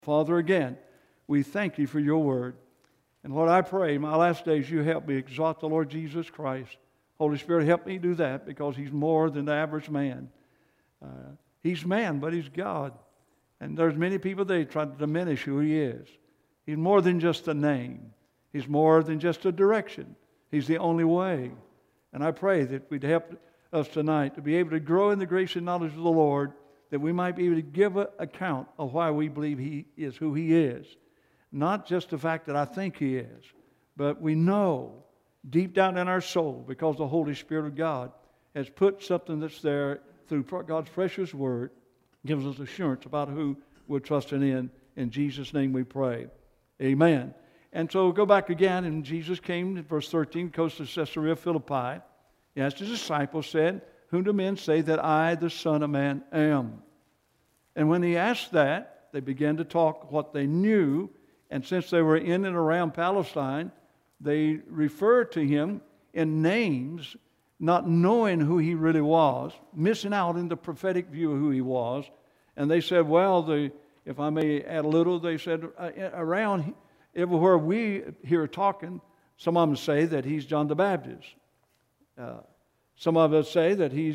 Father, again, we thank you for your word. And Lord, I pray my last days you help me exalt the Lord Jesus Christ. Holy Spirit, help me do that because he's more than the average man. He's man, but he's God. And there's many people they try to diminish who he is. He's more than just a name. He's more than just a direction. He's the only way. And I pray that we'd help us tonight to be able to grow in the grace and knowledge of the Lord, that we might be able to give an account of why we believe he is who he is. Not just the fact that I think he is, but we know deep down in our soul, because the Holy Spirit of God has put something that's there through God's precious word, gives us assurance about who we're trusting in. In Jesus' name we pray. Amen. And so go back again, and Jesus came in verse 13, goes to Caesarea Philippi. He asked his disciples, said, "Whom do men say that I, the Son of Man, am?" And when he asked that, they began to talk what they knew. And since they were in and around Palestine, they referred to him in names, not knowing who he really was, missing out in the prophetic view of who he was. And they said, well, if I may add a little, they said, around everywhere we hear talking, some of them say that he's John the Baptist. Some of us say that he's,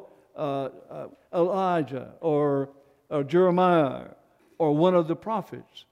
Elijah or Jeremiah or one of the prophets.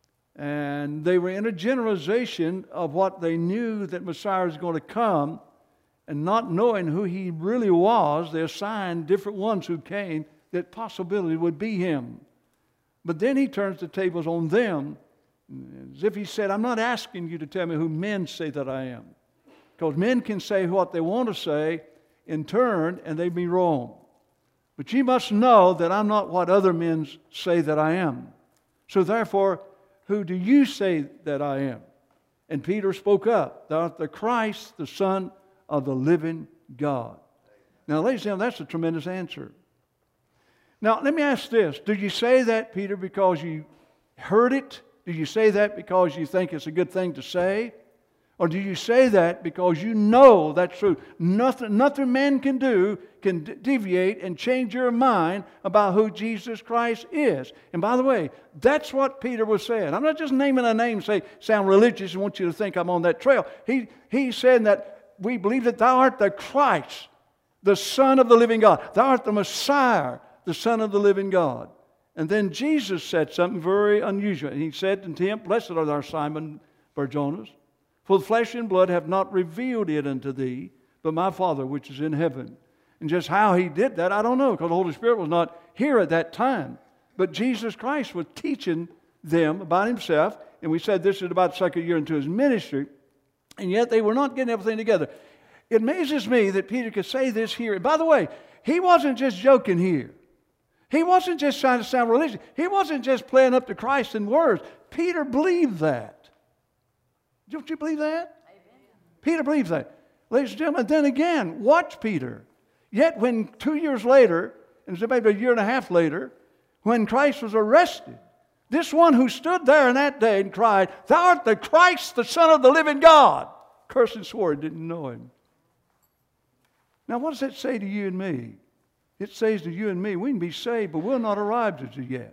And they were in a generalization of what they knew that Messiah was going to come, and not knowing who he really was, they assigned different ones who came that possibility would be him. But then he turns the tables on them, as if he said, I'm not asking you to tell me who men say that I am. Because men can say what they want to say in turn, and they'd be wrong. But you must know that I'm not what other men say that I am. So therefore, who do you say that I am? And Peter spoke up, thou art the Christ, the Son of the living God. Now, ladies and gentlemen, that's a tremendous answer. Now, let me ask this. Do you say that, Peter, because you heard it? Do you say that because you think it's a good thing to say? Or do you say that because you know that's true? Nothing man can do can deviate and change your mind about who Jesus Christ is. And by the way, that's what Peter was saying. I'm not just naming a name, sound religious and want you to think I'm on that trail. He said that we believe that thou art the Christ, the Son of the living God. Thou art the Messiah, the Son of the living God. And then Jesus said something very unusual. He said unto him, Blessed art thou, Simon Bar-Jonas, for flesh and blood have not revealed it unto thee, but my Father which is in heaven. And just how he did that, I don't know, because the Holy Spirit was not here at that time. But Jesus Christ was teaching them about himself, and we said this is about the second year into his ministry, and yet they were not getting everything together. It amazes me that Peter could say this here. And by the way, he wasn't just joking here. He wasn't just trying to sound religious. He wasn't just playing up to Christ in words. Peter believed that. Don't you believe that? Amen. Peter believes that. Ladies and gentlemen, then again, watch Peter. Yet when 2 years later, and maybe a year and a half later, when Christ was arrested, this one who stood there in that day and cried, Thou art the Christ, the Son of the living God, cursed and swore he didn't know him. Now what does that say to you and me? It says to you and me, we can be saved, but we're not arrived as yet.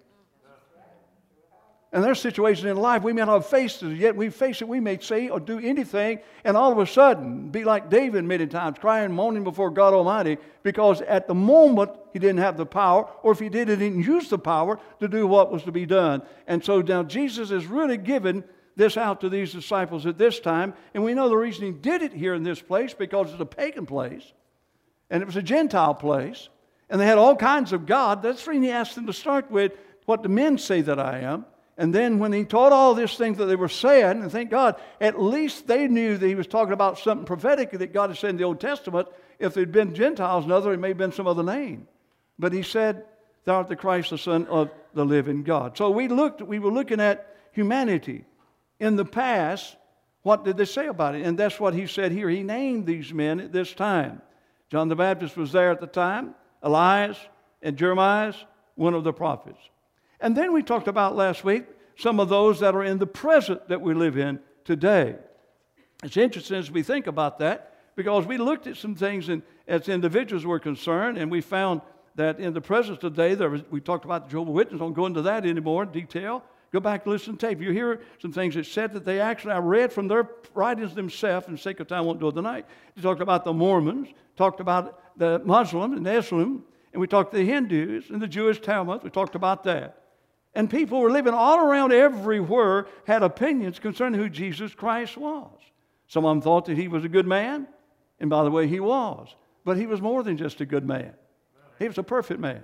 And there's situations in life we may not have faced it yet. We face it, we may say or do anything, and all of a sudden, be like David many times, crying, moaning before God Almighty, because at the moment he didn't have the power, or if he did, he didn't use the power to do what was to be done. And so now Jesus is really giving this out to these disciples at this time, and we know the reason he did it here in this place, because it's a pagan place, and it was a Gentile place, and they had all kinds of God. That's the reason he asked them to start with, what do men say that I am? And then when he taught all these things that they were saying, and thank God, at least they knew that he was talking about something prophetic that God had said in the Old Testament. If they'd been Gentiles and other, it may have been some other name. But he said, Thou art the Christ, the Son of the living God. So we were looking at humanity. In the past, what did they say about it? And that's what he said here. He named these men at this time. John the Baptist was there at the time. Elias and Jeremiah, one of the prophets. And then we talked about last week some of those that are in the present that we live in today. It's interesting as we think about that, because we looked at some things as individuals were concerned, and we found that in the present today, we talked about the Jehovah's Witnesses. I don't go into that anymore in detail, Go back and listen to tape. You hear some things that said that they actually, I read from their writings themselves, and sake of time I won't do it tonight. They talked about the Mormons, talked about the Muslims and Islam, and we talked to the Hindus and the Jewish Talmud. We talked about that. And people were living all around everywhere, had opinions concerning who Jesus Christ was. Some of them thought that he was a good man, and by the way, he was. But he was more than just a good man. He was a perfect man.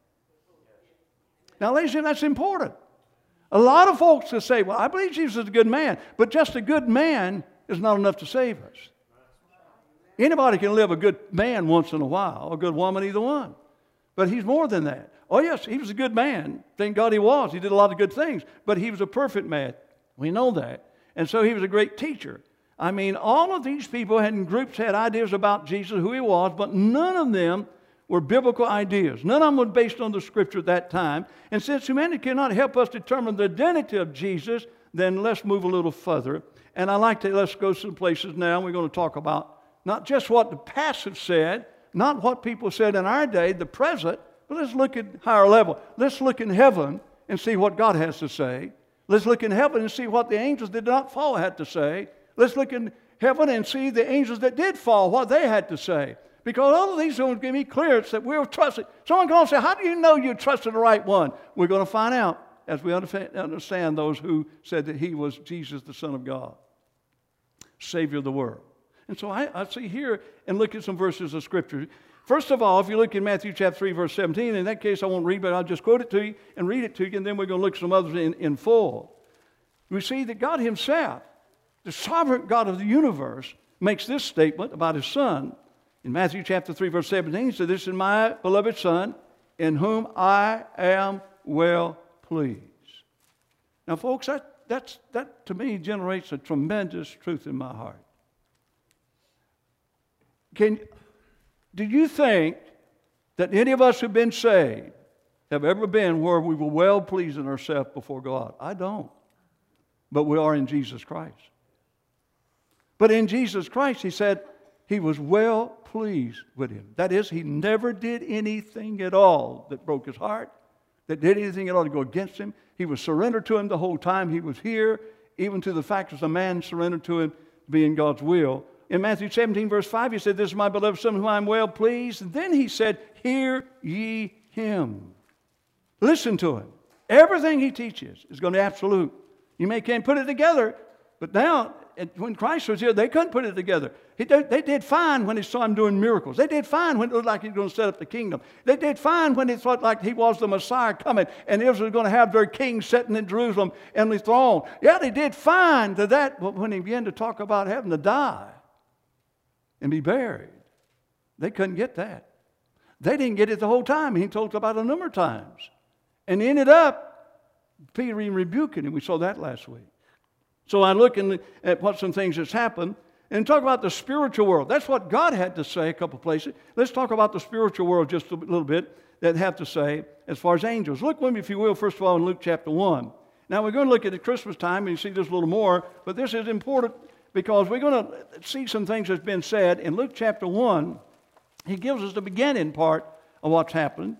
Now, ladies and gentlemen, that's important. A lot of folks will say, well, I believe Jesus is a good man, but just a good man is not enough to save us. Anybody can live a good man once in a while, a good woman, either one. But he's more than that. Oh, yes, he was a good man. Thank God he was. He did a lot of good things. But he was a perfect man. We know that. And so he was a great teacher. I mean, all of these people had in groups had ideas about Jesus, who he was, but none of them were biblical ideas. None of them were based on the Scripture at that time. And since humanity cannot help us determine the identity of Jesus, then let's move a little further. And let's go some places now. We're going to talk about not just what the past have said, not what people said in our day, the present, but let's look at higher level. Let's look in heaven and see what God has to say. Let's look in heaven and see what the angels that did not fall had to say. Let's look in heaven and see the angels that did fall, what they had to say. Because all of these don't give me clearance that we're trusted. Someone can say, how do you know you trusted the right one? We're going to find out as we understand those who said that he was Jesus, the Son of God, Savior of the world. And so I see here and look at some verses of Scripture. First of all, if you look in Matthew chapter 3, verse 17, in that case I won't read, but I'll just quote it to you and read it to you, and then we're going to look at some others in full. We see that God himself, the sovereign God of the universe, makes this statement about his Son. In Matthew chapter 3, verse 17, he said, this is my beloved Son, in whom I am well pleased. Now, folks, that to me generates a tremendous truth in my heart. Do you think that any of us who've been saved have ever been where we were well pleasing ourselves before God? I don't. But we are in Jesus Christ. But in Jesus Christ, he said he was well pleased with him. That is, he never did anything at all that broke his heart, that did anything at all to go against him. He was surrendered to him the whole time he was here, even to the fact as a man surrendered to him being God's will. In Matthew 17, verse 5, he said, this is my beloved Son, whom I am well pleased. And then he said, hear ye him. Listen to him. Everything he teaches is going to be absolute. You can't put it together, but now, when Christ was here, they couldn't put it together. They did fine when they saw him doing miracles. They did fine when it looked like he was going to set up the kingdom. They did fine when they thought like he was the Messiah coming and Israel was going to have their king sitting in Jerusalem and the throne. Yeah, they did fine to that, but when he began to talk about having to die and be buried, they couldn't get that. They didn't get it the whole time. He talked about it a number of times. And ended up, Peter even rebuking him. We saw that last week. So I look at what some things that's happened and talk about the spiritual world. That's what God had to say a couple places. Let's talk about the spiritual world just a little bit that have to say as far as angels. Look with me, if you will, first of all, in Luke chapter 1. Now we're going to look at the Christmas time and you see this a little more, but this is important because we're going to see some things that's been said. In Luke chapter 1, he gives us the beginning part of what's happened.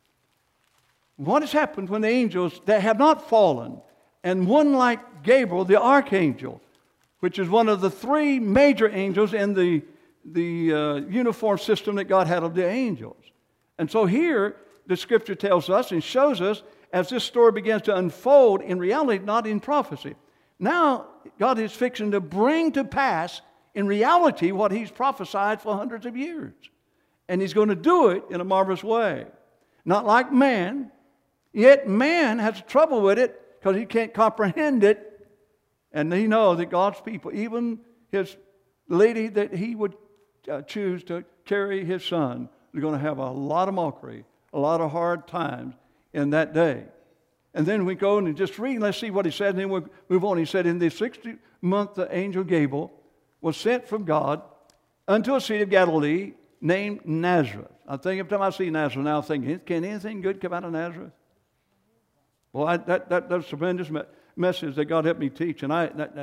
What has happened when the angels that have not fallen, and one like Gabriel, the archangel, which is one of the three major angels in the uniform system that God had of the angels. And so here, the Scripture tells us and shows us, as this story begins to unfold, in reality, not in prophecy. Now, God is fixing to bring to pass, in reality, what He's prophesied for hundreds of years. And He's going to do it in a marvelous way. Not like man, yet man has trouble with it because he can't comprehend it. And he knows that God's people, even his lady that he would choose to carry his son, are going to have a lot of mockery, a lot of hard times in that day. And then we go and just read, let's see what he said, and then we'll move on. He said, in the 60th month, the angel Gabriel was sent from God unto a city of Galilee named Nazareth. I think every time I see Nazareth now, I'm thinking, can anything good come out of Nazareth? Well, that's a tremendous message that God helped me teach. And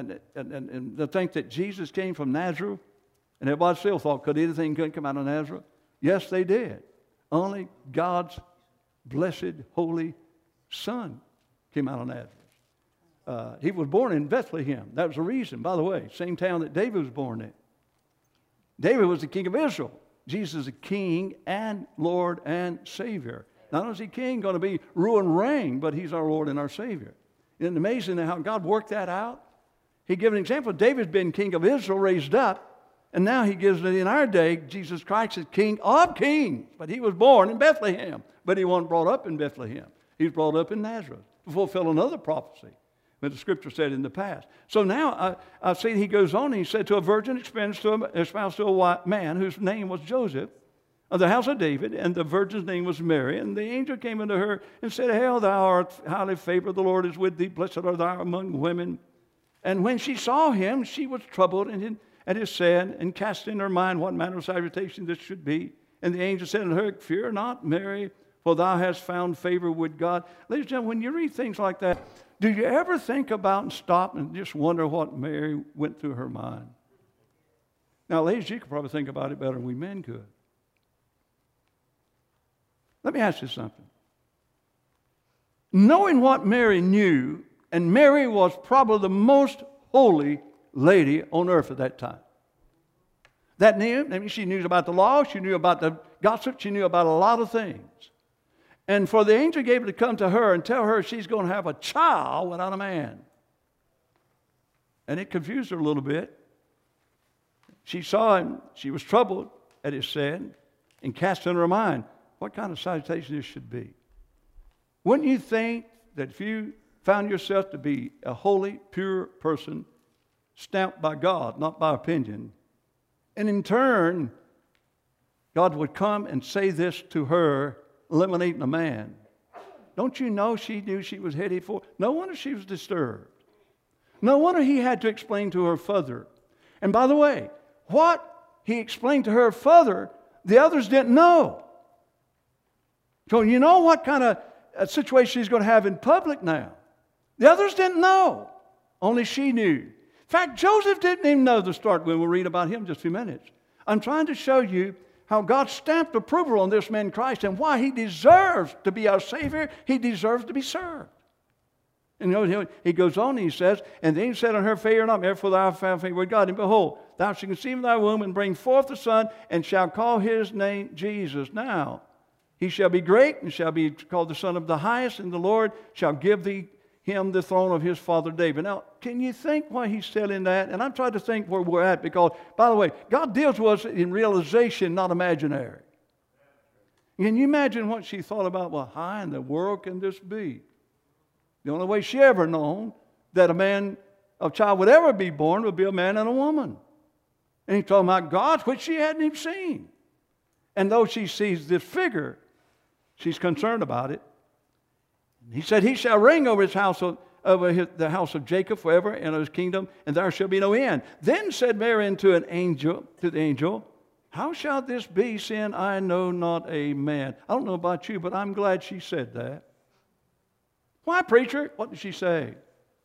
to think that Jesus came from Nazareth, and everybody still thought, could anything good come out of Nazareth? Yes, they did. Only God's blessed, holy Son came out of Nazareth. He was born in Bethlehem. That was the reason, by the way, same town that David was born in. David was the king of Israel. Jesus is the king and Lord and Savior. Not only is he king, going to be rule and reign, but he's our Lord and our Savior. Isn't it amazing how God worked that out? He gave an example. David's been king of Israel, raised up, and now he gives it in our day, Jesus Christ is king of kings. But he was born in Bethlehem, but he wasn't brought up in Bethlehem. He was brought up in Nazareth to fulfill another prophecy that the Scripture said in the past. So now I see he goes on and he said, to a virgin espoused to a man whose name was Joseph, of the house of David, and the virgin's name was Mary. And the angel came unto her and said, Hail, thou art highly favored, the Lord is with thee, blessed art thou among women. And when she saw him, she was troubled at his saying, and cast in her mind what manner of salutation this should be. And the angel said unto her, Fear not, Mary, for thou hast found favor with God. Ladies and gentlemen, when you read things like that, do you ever think about and stop and just wonder what Mary went through her mind? Now, ladies, you could probably think about it better than we men could. Let me ask you something. Knowing what Mary knew, and Mary was probably the most holy lady on earth at that time. She knew about the law, she knew about the gossip, she knew about a lot of things. And for the angel Gabriel to come to her and tell her she's going to have a child without a man. And it confused her a little bit. She saw him, she was troubled at his saying, and cast in her mind what kind of salutation this should be. Wouldn't you think that if you found yourself to be a holy, pure person, stamped by God, not by opinion, and in turn, God would come and say this to her, eliminating a man. Don't you know she knew she was headed for? No wonder she was disturbed. No wonder he had to explain to her further. And by the way, what he explained to her further, the others didn't know. So you know what kind of situation she's going to have in public now. The others didn't know. Only she knew. In fact, Joseph didn't even know the start when we'll read about him in just a few minutes. I'm trying to show you how God stamped approval on this man Christ and why he deserves to be our Savior. He deserves to be served. And you know, he goes on and he says, And the angel said on her, Fear not, therefore thou hast found favor with God. And behold, thou shalt conceive in thy womb and bring forth a son, and shall call his name Jesus. Now, he shall be great and shall be called the Son of the Highest, and the Lord shall give him the throne of his father David. Now, can you think why he's telling that? And I'm trying to think where we're at because, by the way, God deals with us in realization, not imaginary. Can you imagine what she thought about? Well, how in the world can this be? The only way she ever known that a child would ever be born would be a man and a woman. And he's talking about God, which she hadn't even seen. And though she sees this figure, she's concerned about it. He said, He shall reign over the house of Jacob forever, and of his kingdom, and there shall be no end. Then said Mary to the angel, How shall this be, seeing I know not a man? I don't know about you, but I'm glad she said that. Why, preacher? What did she say?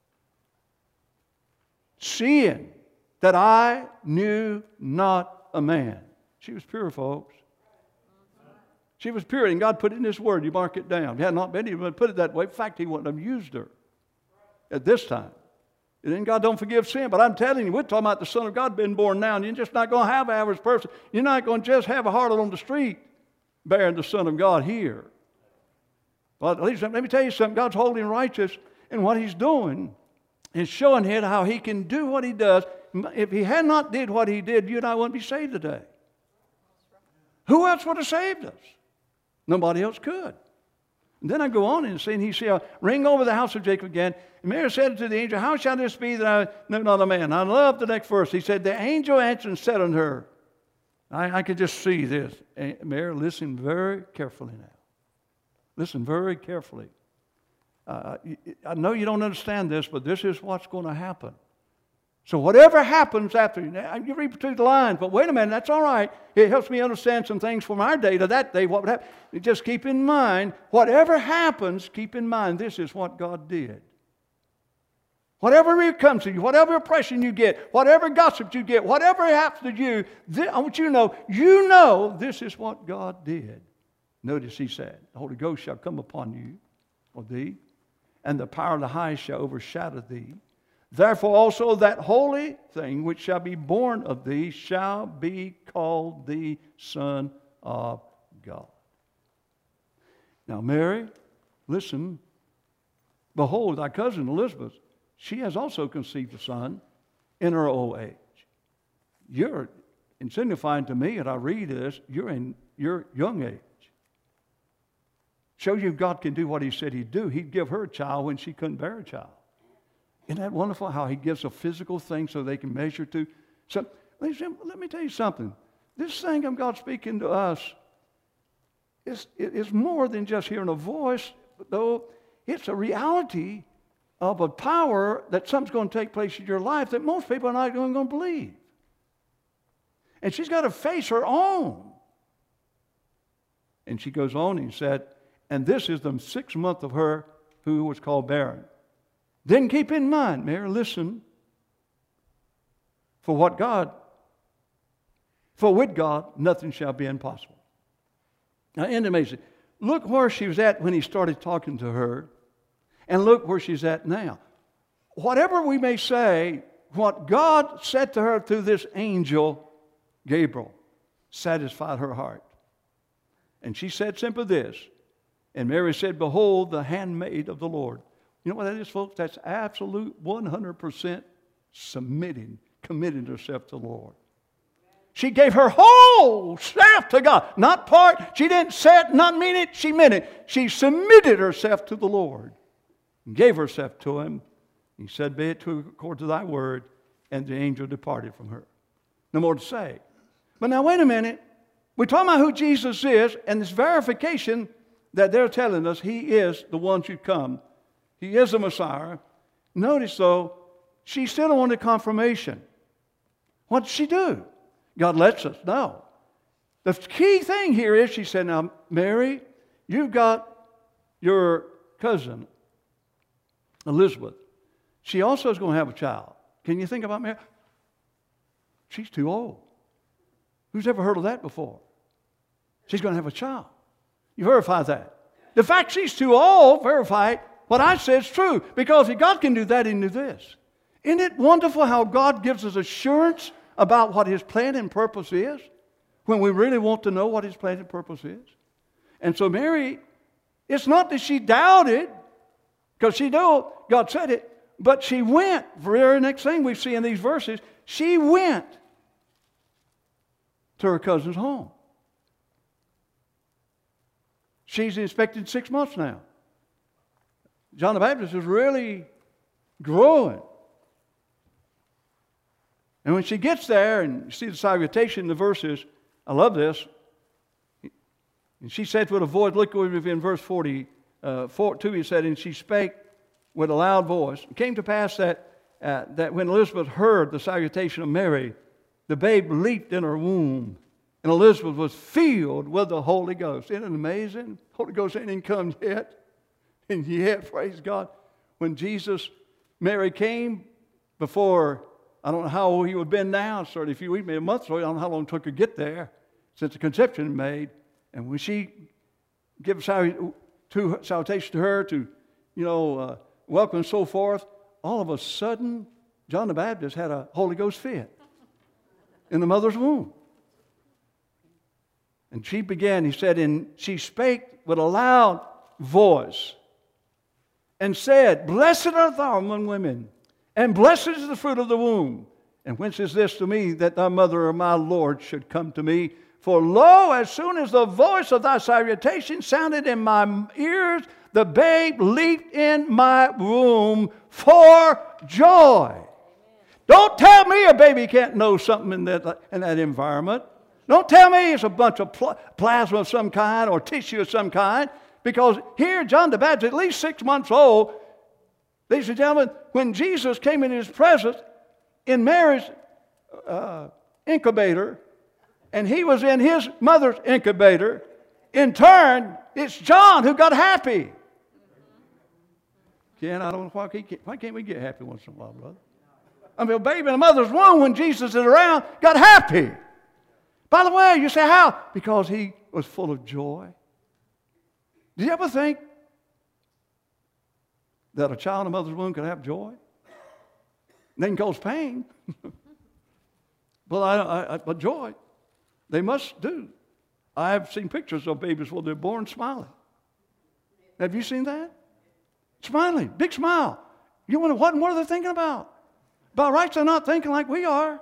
Seeing that I knew not a man. She was pure, folks. She was pure, and God put it in His Word. You mark it down. If it had not been, He would put it that way. In fact, He wouldn't have used her at this time. And then God don't forgive sin. But I'm telling you, we're talking about the Son of God being born now, and you're just not going to have an average person. You're not going to just have a harlot on the street bearing the Son of God here. But at least, let me tell you something. God's holy and righteous, and what He's doing is showing here how He can do what He does. If He had not did what He did, you and I wouldn't be saved today. Who else would have saved us? Nobody else could. And then I go on and see, and He shall ring over the house of Jacob again. And Mary said to the angel, How shall this be that I know not a man? I love the next verse. He said, The angel answered and said unto her, I could just see this. Mary, listen very carefully now. Listen very carefully. I know you don't understand this, but this is what's going to happen. So whatever happens after, you read between the lines, but wait a minute, that's all right. It helps me understand some things from our day to that day, what would happen. Just keep in mind, whatever happens, keep in mind, this is what God did. Whatever comes to you, whatever oppression you get, whatever gossip you get, whatever happens to you, I want you know this is what God did. Notice He said, the Holy Ghost shall come upon you, or thee, and the power of the highest shall overshadow thee. Therefore also that holy thing which shall be born of thee shall be called the Son of God. Now Mary, listen, behold, thy cousin Elizabeth, she has also conceived a son in her old age. You're signifying to me, and I read this, you're in your young age. Shows you God can do what he said he'd do. He'd give her a child when she couldn't bear a child. Isn't that wonderful how he gives a physical thing so they can measure to? So, let me tell you something. This thing of God speaking to us is more than just hearing a voice, though it's a reality of a power that something's going to take place in your life that most people are not going to believe. And she's got to face her own. And she goes on and said, and this is the 6th month of her who was called barren. Then keep in mind, Mary, listen, for with God, nothing shall be impossible. Now, isn't it amazing? Look where she was at when he started talking to her, and look where she's at now. Whatever we may say, what God said to her through this angel, Gabriel, satisfied her heart. And she said simply this, and Mary said, behold, the handmaid of the Lord. You know what that is, folks? That's absolute 100% committing herself to the Lord. She gave her whole self to God. Not part. She didn't say it, not mean it. She meant it. She submitted herself to the Lord and gave herself to him. He said, be it according to thy word. And the angel departed from her. No more to say. But now wait a minute. We're talking about who Jesus is, and this verification that they're telling us he is the one who come. He is the Messiah. Notice, though, she still wanted confirmation. What did she do? God lets us know. The key thing here is, she said, now, Mary, you've got your cousin, Elizabeth. She also is going to have a child. Can you think about Mary? She's too old. Who's ever heard of that before? She's going to have a child. You verify that. The fact she's too old, verify it. What I say is true. Because if God can do that, he can do this. Isn't it wonderful how God gives us assurance about what his plan and purpose is when we really want to know what his plan and purpose is? And so Mary, it's not that she doubted, because she knew God said it, but she went. The very next thing we see in these verses, she went to her cousin's home. She's expected 6 months now. John the Baptist is really growing. And when she gets there and you see the salutation in the verses, I love this. And she said with a voice, look in verse 42, he said, and she spake with a loud voice. It came to pass that when Elizabeth heard the salutation of Mary, the babe leaped in her womb. And Elizabeth was filled with the Holy Ghost. Isn't it amazing? The Holy Ghost ain't even come yet. And yet, praise God, when Mary came before, I don't know how old he would have been now, certainly a few weeks, maybe a month, so I don't know how long it took her to get there since the conception made. And when she gave salutation to her, to, welcome and so forth, all of a sudden, John the Baptist had a Holy Ghost fit in the mother's womb. And she began, he said, and she spake with a loud voice and said, blessed art thou among women, and blessed is the fruit of the womb. And whence is this to me, that thy mother or my Lord should come to me? For lo, as soon as the voice of thy salutation sounded in my ears, the babe leaped in my womb for joy. Don't tell me a baby can't know something in that environment. Don't tell me it's a bunch of plasma of some kind or tissue of some kind. Because here, John the Baptist, at least 6 months old, ladies and gentlemen, when Jesus came in his presence in Mary's incubator, and he was in his mother's incubator, in turn, it's John who got happy. Ken, I don't know why can't we get happy once in a while, brother? I mean, a baby in a mother's womb when Jesus is around got happy. By the way, you say how? Because he was full of joy. Did you ever think that a child in a mother's womb could have joy? They can cause pain. But joy, they must do. I've seen pictures of babies when they're born smiling. Have you seen that? Smiling, big smile. You wonder, what are they thinking about? By rights, they're not thinking like we are.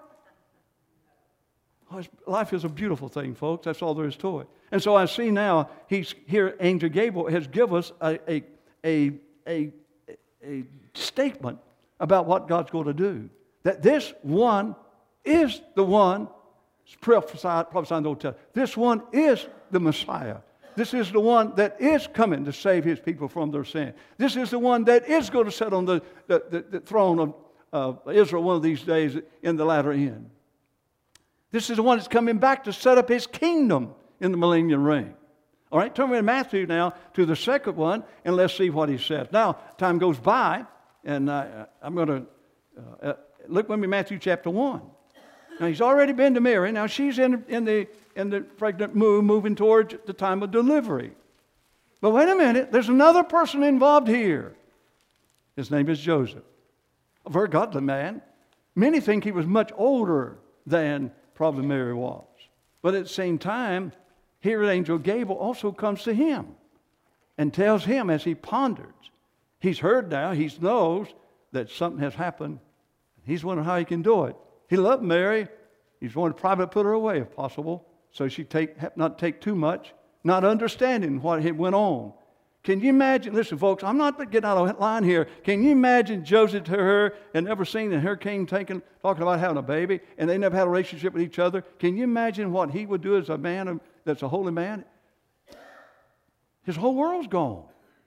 Life is a beautiful thing, folks. That's all there is to it. And so I see now, Angel Gabriel has given us a statement about what God's going to do. That this one is the one prophesied in the Old Testament. This one is the Messiah. This is the one that is coming to save his people from their sin. This is the one that is going to sit on the throne of Israel one of these days in the latter end. This is the one that's coming back to set up his kingdom in the millennium reign. All right, turn with Matthew now to the second one, and let's see what he says. Now, time goes by, and I'm going to look with me Matthew chapter 1. Now, he's already been to Mary. Now, she's in the pregnant mood, moving towards the time of delivery. But wait a minute, there's another person involved here. His name is Joseph, a very godly man. Many think he was much older than probably Mary was. But at the same time, here Angel Gabriel also comes to him and tells him as he ponders. He's heard now, he knows that something has happened. He's wondering how he can do it. He loved Mary. He's wanted to privately put her away if possible, so she not take too much, not understanding what had went on. Can you imagine, listen folks, I'm not getting out of line here. Can you imagine Joseph to her and never seen a hurricane talking about having a baby, and they never had a relationship with each other? Can you imagine what he would do as a man that's a holy man? His whole world's gone.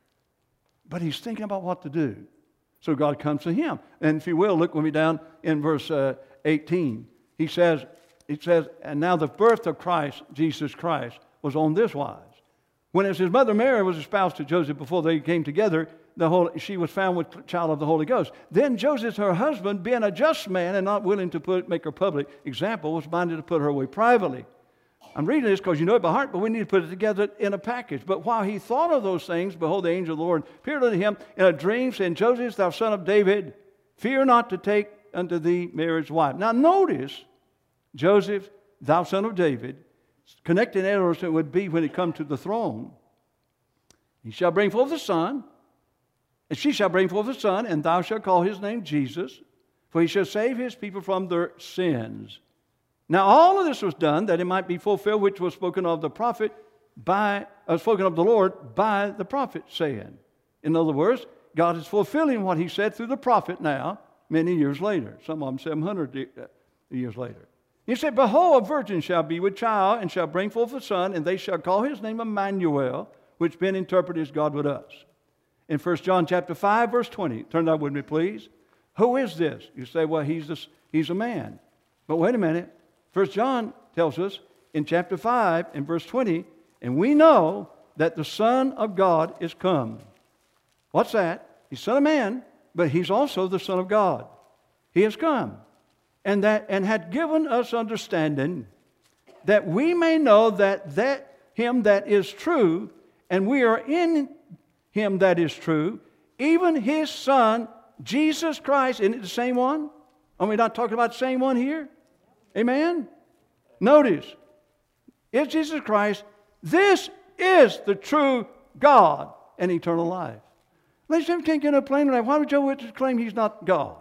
But he's thinking about what to do. So God comes to him. And if you will, look with me down in verse 18. He says, and now the birth of Christ, Jesus Christ, was on this wise. When as his mother Mary was espoused to Joseph before they came together, she was found with the child of the Holy Ghost. Then Joseph, her husband, being a just man and not willing to make her public example, was minded to put her away privately. I'm reading this because you know it by heart, but we need to put it together in a package. But while he thought of those things, behold, the angel of the Lord appeared unto him in a dream, saying, Joseph, thou son of David, fear not to take unto thee Mary's wife. Now notice, Joseph, thou son of David, connecting arrows it would be when it come to the throne. He shall bring forth a son, and she shall bring forth a son, and thou shalt call his name Jesus, for he shall save his people from their sins. Now all of this was done that it might be fulfilled, which was spoken of the prophet spoken of the Lord by the prophet, saying. In other words, God is fulfilling what he said through the prophet now, many years later. Some of them 700 years later. He said, behold, a virgin shall be with child, and shall bring forth a son, and they shall call his name Emmanuel, which been interpreted as God with us. In 1 John chapter 5, verse 20, turn that with me, please. Who is this? You say, well, he's a man. But wait a minute. 1 John tells us in chapter 5 and verse 20, and we know that the Son of God is come. What's that? He's Son of Man, but he's also the Son of God. He has come, and had given us understanding that we may know that him that is true, and we are in him that is true, even his Son, Jesus Christ. Isn't it the same one? Are we not talking about the same one here? Amen? Notice, is Jesus Christ, this is the true God and eternal life. Ladies and gentlemen, can't get no plainer than that. Why would Jehovah's Witnesses claim he's not God?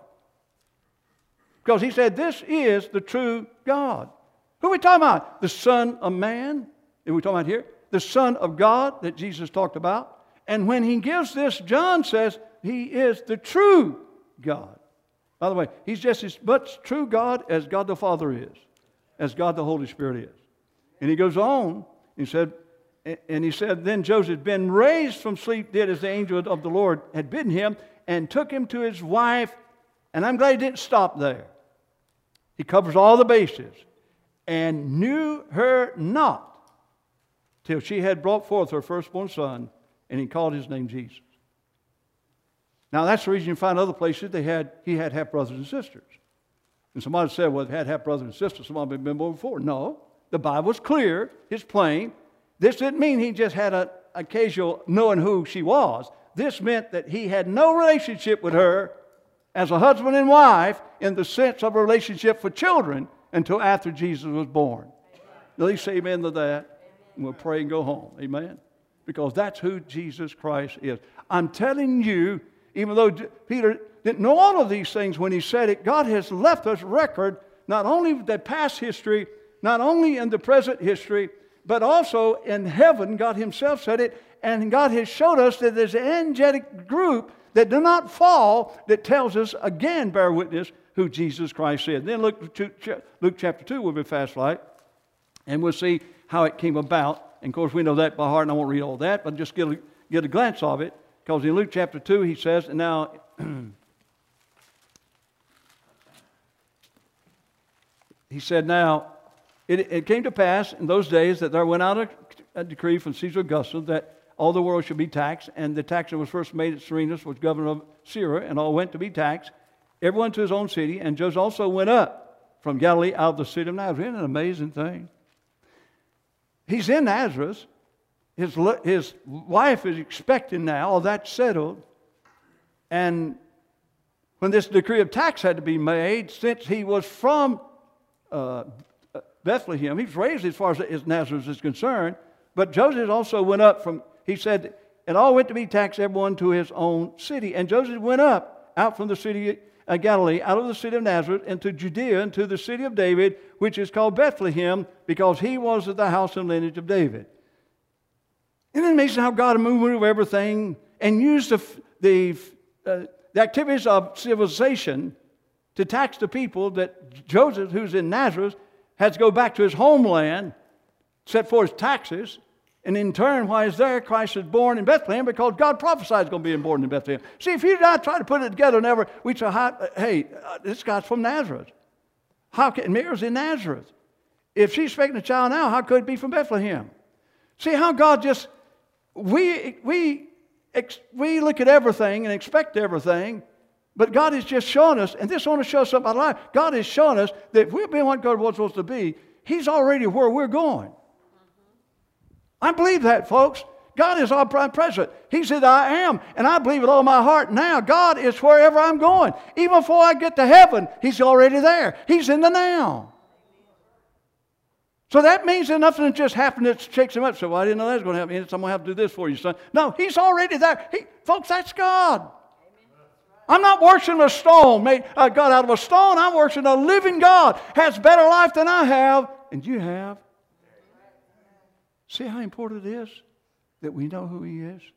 Because he said, this is the true God. Who are we talking about? The Son of Man? Are we talking about here? The Son of God that Jesus talked about. And when he gives this, John says he is the true God. By the way, he's just as much true God as God the Father is, as God the Holy Spirit is. And he goes on, he said, then Joseph, been raised from sleep, did as the angel of the Lord had bidden him, and took him to his wife. And I'm glad he didn't stop there. He covers all the bases. And knew her not till she had brought forth her firstborn son, and he called his name Jesus. Now that's the reason you find other places he had half brothers and sisters. And somebody said, well, he had half brothers and sisters. Somebody had been born before. No, the Bible's clear. It's plain. This didn't mean he just had an occasional knowing who she was. This meant that he had no relationship with her as a husband and wife in the sense of a relationship for children until after Jesus was born. At least say amen to that. And we'll pray and go home. Amen? Because that's who Jesus Christ is. I'm telling you, even though Peter didn't know all of these things when he said it, God has left us record, not only of the past history, not only in the present history, but also in heaven. God himself said it, and God has showed us that there's an angelic group that do not fall that tells us, again, bear witness, who Jesus Christ is. Then Luke chapter 2 will be fast like, and we'll see how it came about. And of course, we know that by heart, and I won't read all that, but just get a glance of it. Because in Luke chapter 2, he says, and now, he said, now, it came to pass in those days that there went out a decree from Caesar Augustus that all the world should be taxed, and the tax that was first made at Serenus was governor of Syria, and all went to be taxed, everyone to his own city, and Joseph also went up from Galilee out of the city of Nazareth. Isn't it an amazing thing? He's in Nazareth. His wife is expecting now, all that's settled. And when this decree of tax had to be made, since he was from Bethlehem, he was raised as far as Nazareth is concerned, but Joseph also went up from, he said, and all went to be taxed, everyone to his own city. And Joseph went up out from the city of Galilee, out of the city of Nazareth, into Judea, into the city of David, which is called Bethlehem, because he was of the house and lineage of David. Isn't it amazing how God moved everything and used the activities of civilization to tax the people that Joseph, who's in Nazareth, has to go back to his homeland, set for his taxes, and in turn, while he's there, Christ is born in Bethlehem because God prophesied he's going to be born in Bethlehem. See, if you and I try to put it together, we say, hey, this guy's from Nazareth. How can Mary's in Nazareth? If she's expecting a child now, how could it be from Bethlehem? See how God just we look at everything and expect everything, but God is just showing us, and this want to show us something about life. God is showing us that if we're being what God wants us to be, He's already where we're going. I believe that, folks. God is our present. He said, I am, and I believe with all my heart now. God is wherever I'm going. Even before I get to heaven, He's already there. He's in the now. So that means that nothing just happened that shakes Him up. So, well, I didn't know that was going to happen. I'm going to have to do this for you, son. No, He's already there. Folks, that's God. I'm not worshiping a stone, made God out of a stone. I'm worshiping a living God. Has better life than I have, and you have. See how important it is that we know who He is?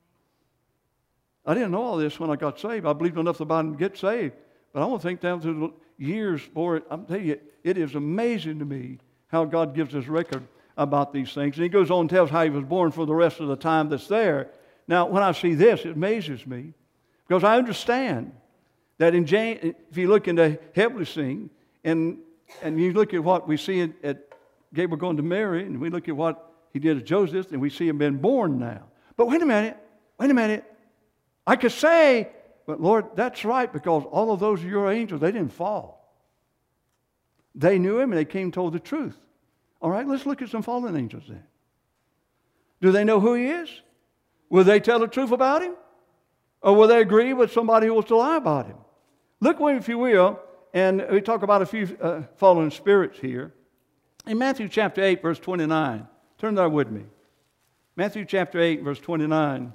I didn't know all this when I got saved. I believed enough about Him to get saved. But I want to think down through the years for it. I'm telling you, it is amazing to me how God gives us record about these things. And He goes on and tells how He was born for the rest of the time that's there. Now, when I see this, it amazes me. Because I understand that in James, if you look into heavenly scene, and you look at what we see at Gabriel going to Mary, and we look at what He did to Joseph, and we see him being born now. But wait a minute. I could say, but Lord, that's right, because all of those are your angels. They didn't fall. They knew Him, and they came and told the truth. All right, let's look at some fallen angels then. Do they know who He is? Will they tell the truth about Him? Or will they agree with somebody who wants to lie about Him? Look with me, if you will, and we talk about a few fallen spirits here. In Matthew chapter 8, verse 29. Turn there with me. Matthew chapter 8, verse 29.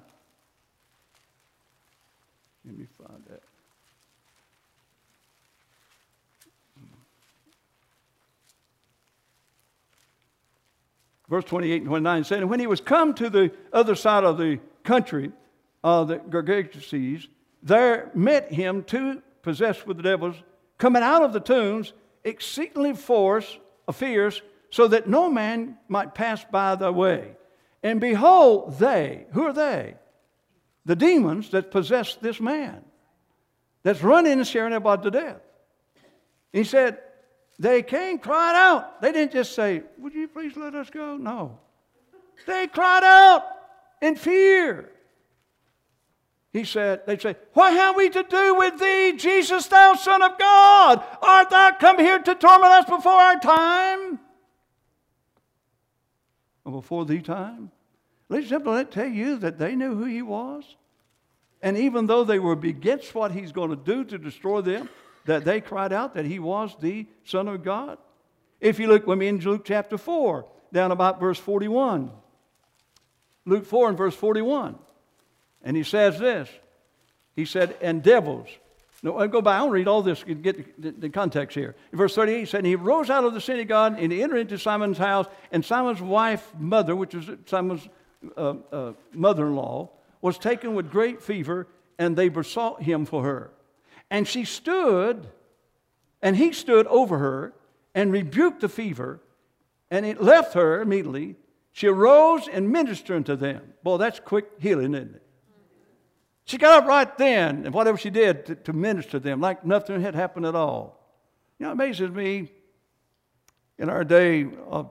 Let me find that. Verse 28 and 29 said, and when He was come to the other side of the country, the Gergesenes, there met Him two possessed with the devils, coming out of the tombs, exceedingly fierce, so that no man might pass by the way. And behold, who are they? The demons that possess this man, that's running and scaring everybody to death. He said, they came, cried out. They didn't just say, would you please let us go? No. They cried out in fear. They'd say, what have we to do with Thee, Jesus, Thou Son of God? Art Thou come here to torment us before our time? Or before the time? Ladies and gentlemen, let me tell you that they knew who He was. And even though they were against what he's going to do to destroy them, that they cried out that he was the Son of God. If you look with me in Luke chapter 4, down about verse 41. Luke 4 and verse 41. And he says this. He said, and devils. No, I'll go back. I'll read all this and get the context here. In verse 38, he said, and he rose out of the synagogue and he entered into Simon's house, and Simon's wife, mother, which is Simon's mother-in-law, was taken with great fever, and they besought him for her. And she stood, and he stood over her, and rebuked the fever, and it left her immediately. She arose and ministered unto them. Boy, that's quick healing, isn't it? She got up right then, and whatever she did to minister to them, like nothing had happened at all. You know, it amazes me in our day of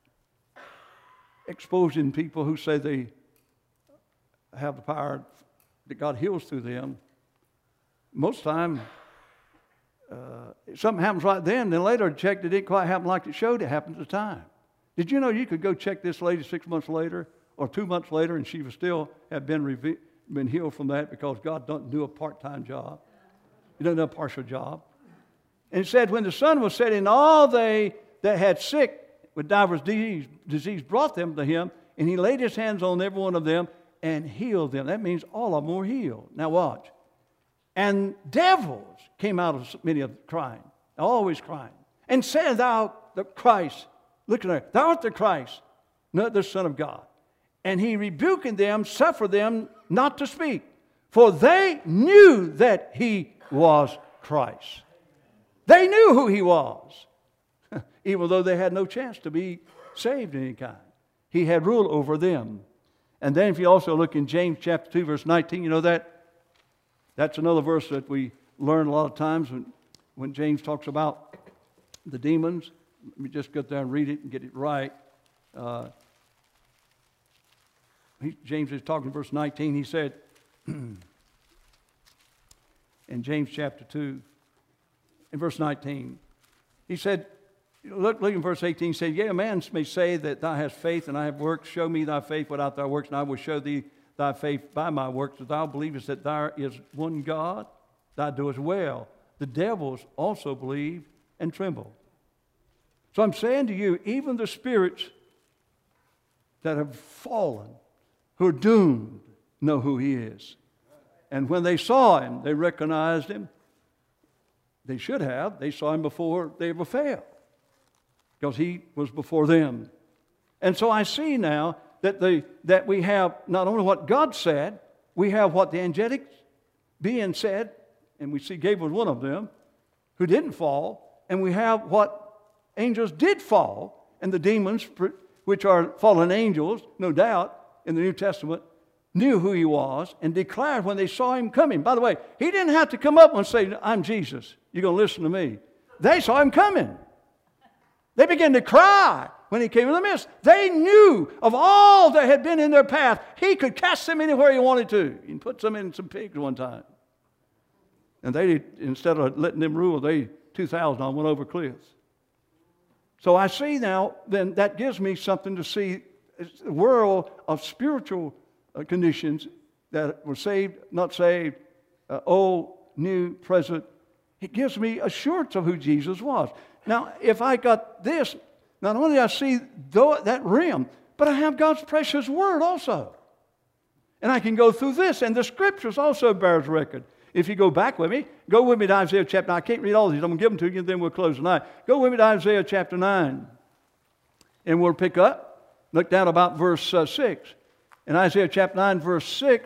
exposing people who say they have the power that God heals through them. Most time, something happens right then later checked, it didn't quite happen like it showed it happened at the time. Did you know you could go check this lady 6 months later or 2 months later, and she would still have been healed from that, because God doesn't do a part-time job. He doesn't do a partial job. And it said, when the sun was setting, all they that had sick with divers disease brought them to him, and he laid his hands on every one of them and healed them. That means all of them were healed. Now watch. And devils came out of many of them crying, always crying, and said, thou the Christ, look at her, thou art the Christ, not the Son of God. And he rebuking them, suffered them not to speak, for they knew that he was Christ. They knew who he was, even though they had no chance to be saved in any kind. He had rule over them. And then if you also look in James chapter 2, verse 19, you know that's another verse that we learn a lot of times when James talks about the demons. Let me just get there and read it and get it right. James is talking in verse 19. He said, in James chapter 2, in verse 19, he said, look in verse 18, he said, yea, a man may say that thou hast faith and I have works. Show me thy faith without thy works, and I will show thee thy faith by my works. If thou believest that there is one God, thou doest well. The devils also believe and tremble. So I'm saying to you, even the spirits that have fallen, who are doomed, know who he is. And when they saw him, they recognized him. They should have. They saw him before they ever fell, because he was before them. And so I see now that we have not only what God said, we have what the angelic being said, and we see Gabriel was one of them who didn't fall, and we have what angels did fall, and the demons, which are fallen angels, no doubt, in the New Testament, knew who he was and declared when they saw him coming. By the way, he didn't have to come up and say, I'm Jesus. You're going to listen to me. They saw him coming. They began to cry when he came in the midst. They knew of all that had been in their path, he could cast them anywhere he wanted to. He put them in some pigs one time. And they, instead of letting them rule, 2,000 of them went over cliffs. So I see now, then that gives me something to see. It's a world of spiritual conditions that were saved, not saved, old, new, present. It gives me assurance of who Jesus was. Now, if I got this, not only do I see that rim, but I have God's precious word also. And I can go through this, and the scriptures also bears record. If you go back with me, go with me to Isaiah chapter 9. I can't read all these. I'm going to give them to you, and then we'll close tonight. Go with me to Isaiah chapter 9. And we'll pick up, look down about verse 6. In Isaiah chapter 9, verse 6,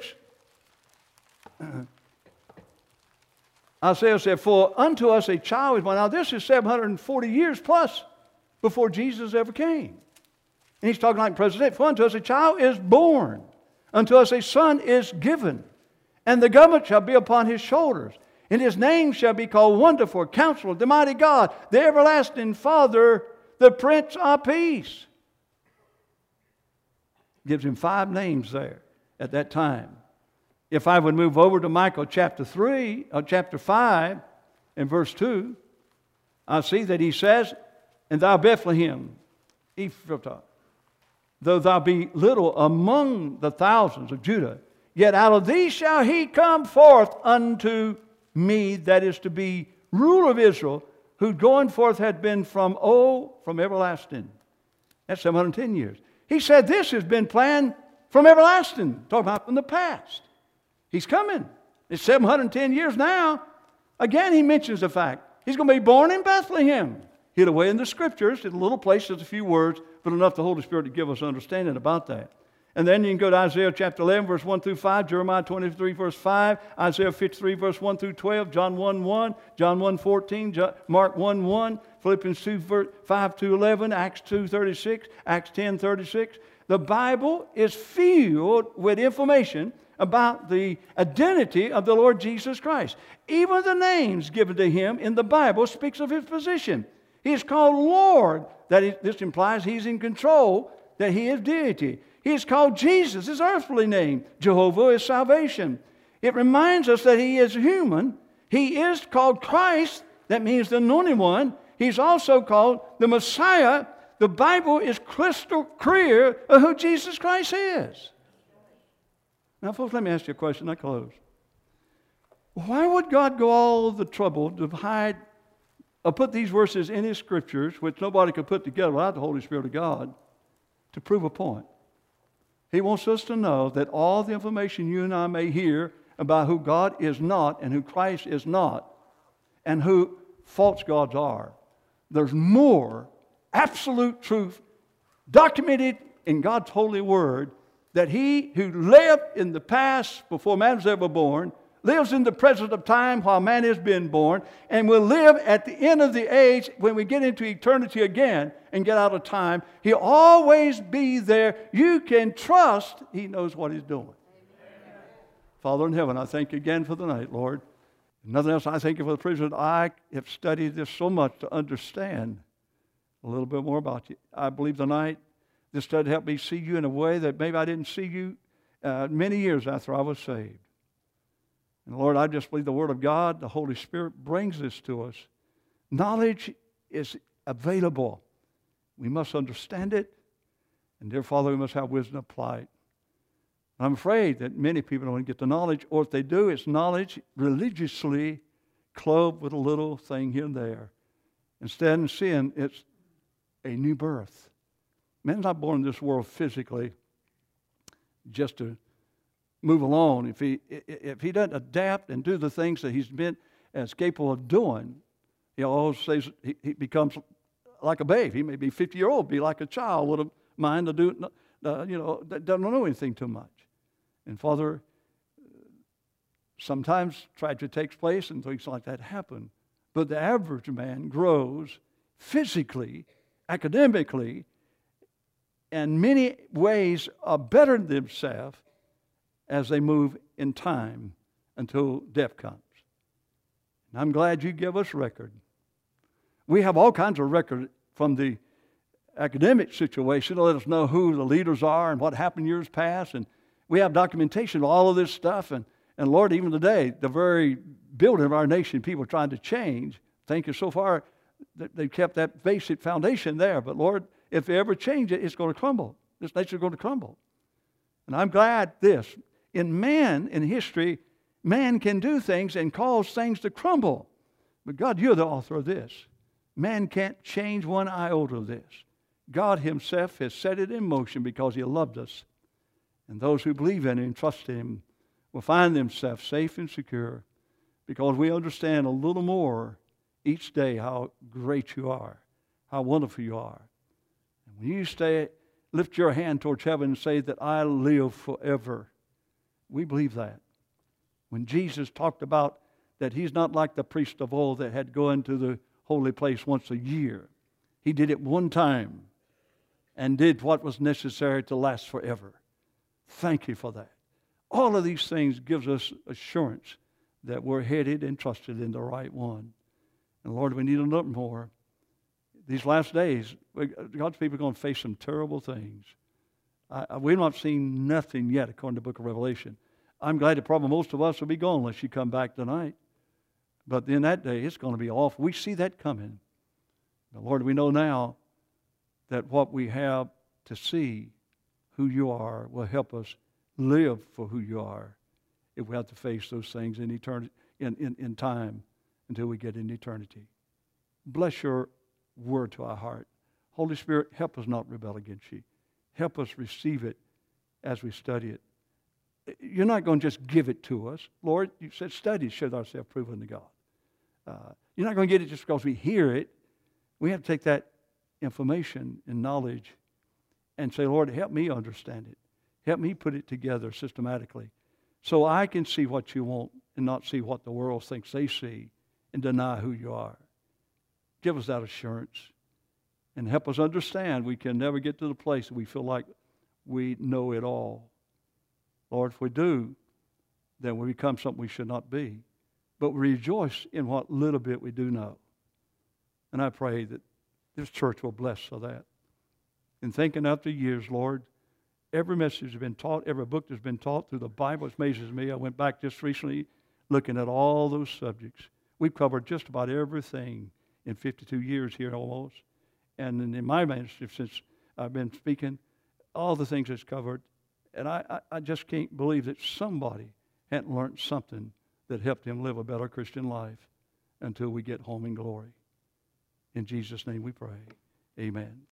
Isaiah said, for unto us a child is born. Now this is 740 years plus before Jesus ever came. And he's talking like President. For unto us a child is born. Unto us a son is given. And the government shall be upon his shoulders. And his name shall be called Wonderful, Counselor, the Mighty God, the Everlasting Father, the Prince of Peace. Gives him 5 names there at that time. If I would move over to Micah chapter 3, or chapter 5, and verse 2, I see that he says, and thou Bethlehem, Ephrathah, though thou be little among the thousands of Judah, Yet out of these shall he come forth unto me, that is to be ruler of Israel, whose going forth had been from everlasting. That's 710 years. He said this has been planned from everlasting. Talking about from the past. He's coming. It's 710 years now. Again, he mentions the fact he's going to be born in Bethlehem. Hid away in the Scriptures. In a little place, there's a few words, but enough the Holy Spirit to give us understanding about that. And then you can go to Isaiah chapter 11, verse 1 through 5, Jeremiah 23, verse 5, Isaiah 53, verse 1 through 12, John 1, 1, John 1, 14, Mark 1, 1, Philippians 2, 5 to 11, Acts 2, 36, Acts 10, 36. The Bible is filled with information about the identity of the Lord Jesus Christ. Even the names given to him in the Bible speaks of his position. He is called Lord. This implies he's in control, that he is deity. He is called Jesus, his earthly name. Jehovah is salvation. It reminds us that he is human. He is called Christ. That means the anointed one. He's also called the Messiah. The Bible is crystal clear of who Jesus Christ is. Now, folks, let me ask you a question. I close. Why would God go all the trouble to hide or put these verses in his Scriptures, which nobody could put together without the Holy Spirit of God, to prove a point? He wants us to know that all the information you and I may hear about who God is not and who Christ is not and who false gods are, there's more absolute truth documented in God's holy word, that he who lived in the past before man was ever born, lives in the present of time while man has been born, and will live at the end of the age when we get into eternity again and get out of time. He'll always be there. You can trust he knows what he's doing. Amen. Father in heaven, I thank you again for the night, Lord. If nothing else, I thank you for the privilege that I have studied this so much to understand a little bit more about you. I believe tonight this study helped me see you in a way that maybe I didn't see you many years after I was saved. And Lord, I just believe the Word of God, the Holy Spirit brings this to us. Knowledge is available. We must understand it. And dear Father, we must have wisdom applied. I'm afraid that many people don't get the knowledge, or if they do, it's knowledge religiously clothed with a little thing here and there. Instead of sin, it's a new birth. Man's not born in this world physically just to move along. If he doesn't adapt and do the things that he's been as capable of doing, he always says he becomes like a babe. He may be 50-year-old, be like a child with a mind to do, that doesn't know anything too much. And Father, sometimes tragedy takes place and things like that happen. But the average man grows physically, academically, and many ways are better than themselves as they move in time until death comes. And I'm glad you give us record. We have all kinds of record from the academic situation to let us know who the leaders are and what happened years past. And we have documentation of all of this stuff. And Lord, even today, the very building of our nation, people are trying to change. Thank you so far that they've kept that basic foundation there. But Lord, if they ever change it, it's going to crumble. This nation is going to crumble. And I'm glad this. In history, man can do things and cause things to crumble. But God, you're the author of this. Man can't change one iota of this. God himself has set it in motion because he loved us. And those who believe in him and trust him will find themselves safe and secure because we understand a little more each day how great you are, how wonderful you are. And when you lift your hand towards heaven and say that I live forever, we believe that. When Jesus talked about that he's not like the priest of old that had to go into the holy place once a year. He did it one time and did what was necessary to last forever. Thank you for that. All of these things gives us assurance that we're headed and trusted in the right one. And Lord, we need a little more. These last days, God's people are going to face some terrible things. We've not seen nothing yet according to the book of Revelation. I'm glad that probably most of us will be gone unless you come back tonight. But in that day, it's going to be awful. We see that coming. But Lord, we know now that what we have to see, who you are, will help us live for who you are if we have to face those things in eternity, in time until we get in eternity. Bless your word to our heart. Holy Spirit, help us not rebel against you. Help us receive it as we study it. You're not going to just give it to us. Lord, you said study, show ourselves proven to God. You're not going to get it just because we hear it. We have to take that information and knowledge and say, Lord, help me understand it. Help me put it together systematically so I can see what you want and not see what the world thinks they see and deny who you are. Give us that assurance and help us understand we can never get to the place that we feel like we know it all. Lord, if we do, then we become something we should not be. But we rejoice in what little bit we do know. And I pray that this church will bless for that. In thinking out the years, Lord, every message has been taught, every book that's been taught through the Bible, it amazes me. I went back just recently looking at all those subjects. We've covered just about everything in 52 years here almost. And in my ministry, since I've been speaking, all the things it's covered. And I just can't believe that somebody hadn't learned something that helped him live a better Christian life until we get home in glory. In Jesus' name we pray. Amen.